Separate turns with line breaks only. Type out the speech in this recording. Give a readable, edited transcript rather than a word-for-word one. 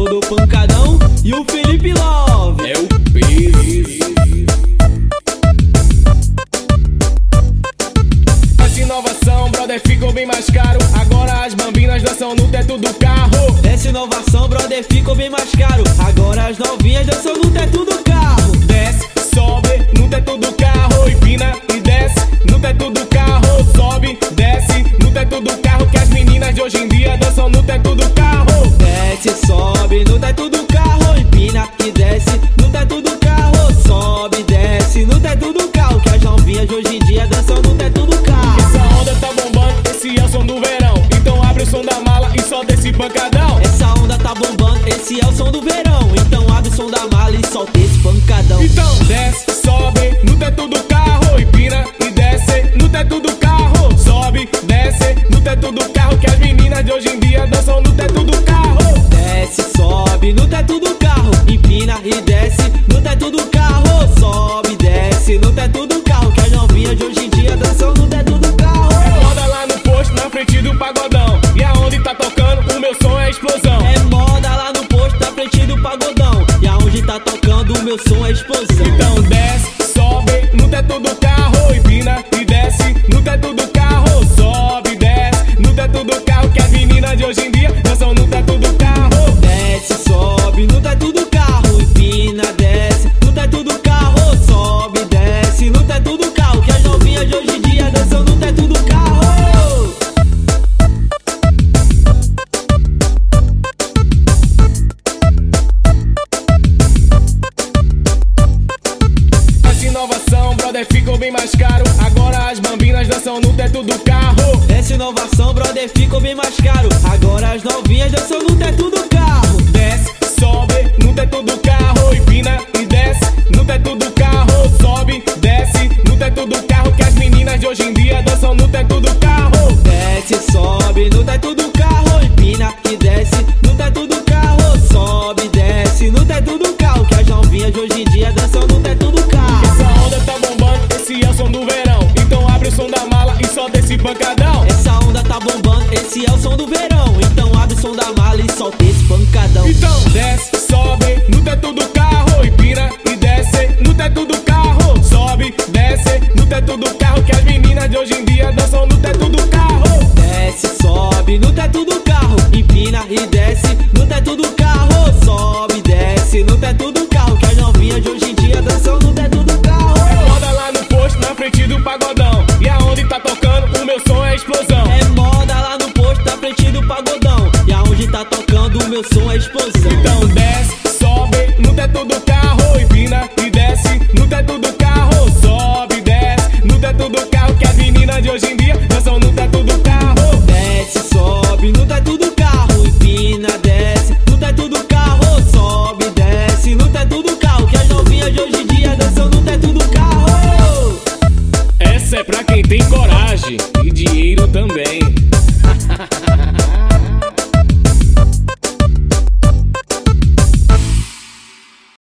do pancadão e o Felipe Love.
É o peso. Essa inovação, brother, ficou bem mais caro. Agora as bambinas dançam no teto do carro.
Essa inovação, brother, ficou bem mais caro. Agora as novinhas dançam no teto do carro.
Desce, sobe no teto do carro. Empina e desce no teto do carro. Sobe, desce no teto do carro. Que as meninas de hoje em dia dançam no teto do carro.
Desce, sobe no teto do carro. Empina e desce no teto do carro. Sobe, desce no teto do carro. Que as novinhas de hoje em dia dançam no teto do carro.
Essa onda tá bombando, esse é o som do verão. Então abre o som da mala e solta esse pancadão.
Essa onda tá bombando, esse é o som do verão. Então abre o som da mala e solta esse pancadão.
Então desce, sobe no teto do carro. Empina e desce no teto do carro. Sobe, desce no teto do carro. Que as meninas de hoje em dia dançam no teto do carro.
Desce, sobe no teto do carro. Empina e desce no teto do carro. Sobe, desce no teto do carro. Que as novinhas de hoje em dia dançam no teto do carro.
É moda lá no posto, na frente do pagodão. E aonde tá tocando, o meu som é explosão.
É moda lá no posto, na frente do pagodão. E aonde tá tocando, o meu som é explosão.
Então desce, sobe no teto do carro. Empina e desce no teto do carro. Sobe, desce no teto do carro. Que as meninas de hoje em dia dançam no teto do carro.
Desce, sobe no teto do carro. Empina, desce no teto do carro. Sobe, desce no teto do carro. Que as novinhas de hoje em dia dançam no teto do carro.
Essa inovação, brother, ficou bem mais caro. Agora as bambinas dançam no teto do carro.
Essa inovação, brother, ficou bem mais caro. Agora as novinhas dançam no teto do carro.
Desce, sobe no teto do carro. Empina e desce no teto do carro. Sobe, desce no teto do carro. Que as meninas de hoje em dia dançam no teto do carro.
Desce, sobe no teto do carro. Empina e desce no teto do carro. Sobe, desce no teto do carro. Que as novinhas de hoje em dia dançam no teto do carro.
Essa onda tá bombando, esse é o som do verão. Então abre o som da mala e solta esse pancadão.
Essa onda tá bombando, esse é o som do verão. Então abre o som da mala e solta esse pancadão.
Então desce, sobe no teto do carro. Empina e desce no teto do carro. Sobe, desce no teto do carro. Que as meninas de hoje em dia dançam no teto do carro.
Desce, sobe no teto do carro. Empina e desce no teto do carro. Sobe, desce no teto do carro. Que as novinhas de hoje em dia dançam no teto do carro.
É moda lá no posto, na frente do pagodão. E aonde tá tocando, o meu som é explosão.
É moda lá no posto, na frente do pagodão. E aonde tá tocando, o meu som é explosão.
Então desce, sobe no teto do carro. Empina e desce no teto do carro. Sobe, desce no teto do carro. Que as meninas de hoje em dia dançam no teto do carro.
Desce, sobe no teto do carro. Empina, desce no teto do carro. Sobe, desce no teto do carro. Que as novinhas de hoje em dia dançam no teto do carro.
Essa é pra quem tem coragem e dinheiro também.